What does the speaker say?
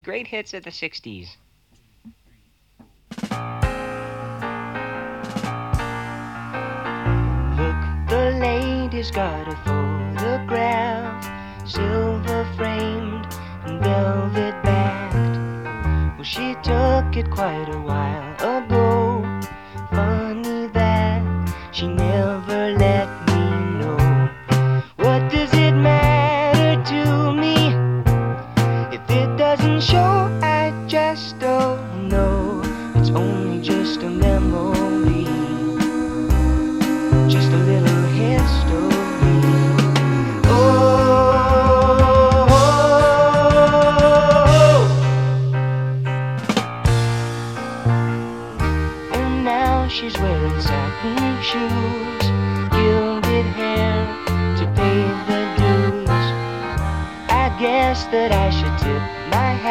Great hits of the 60s. Look, the lady's got a photograph, silver framed and velvet backed. Well, she took it quite a while ago. Funny that she never let me know. What does it matter to me if it doesn't show? I just